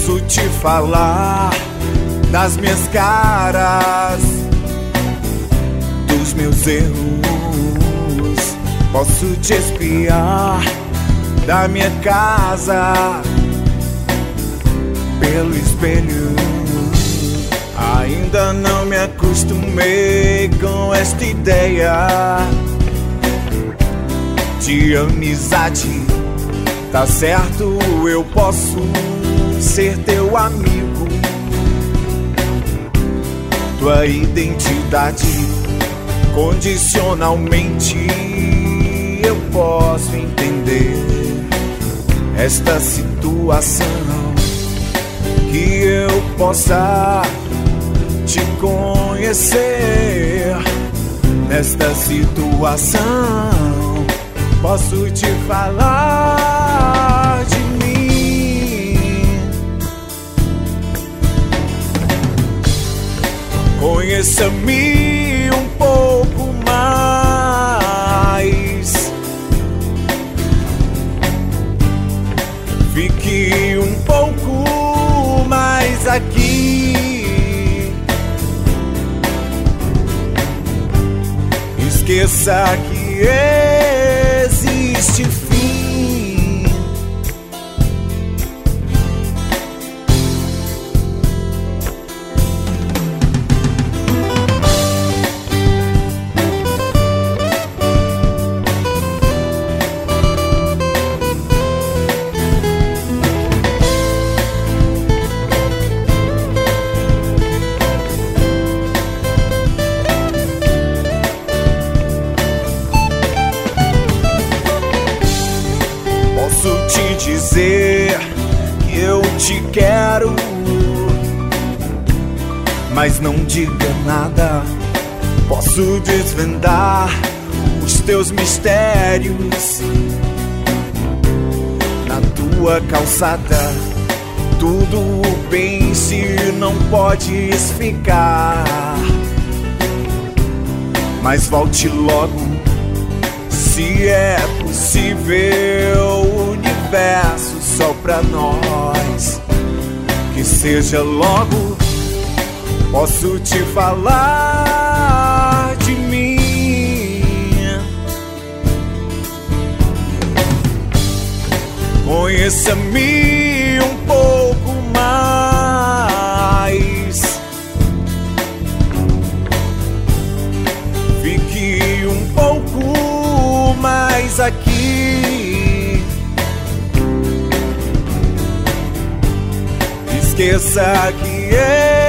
Posso te falar das minhas caras, dos meus erros. Posso te espiar da minha casa pelo espelho. Ainda não me acostumei com esta ideia de amizade. Tá certo, eu posso ser teu amigo. Tua identidade condicionalmente eu posso entender esta situação, que eu possa te conhecer. Nesta situação posso te falar de mim. Conheça-me um pouco mais, fique um pouco mais aqui. Esqueça que existe fim. Posso te dizer que eu te quero, mas não diga nada. Posso desvendar os teus mistérios na tua calçada. Tudo bem se não podes ficar, mas volte logo, se é possível. Universo só pra nós, que seja logo. Posso te falar de mim. Conheça-me um pouco mais, fique um pouco mais aqui. Esqueça que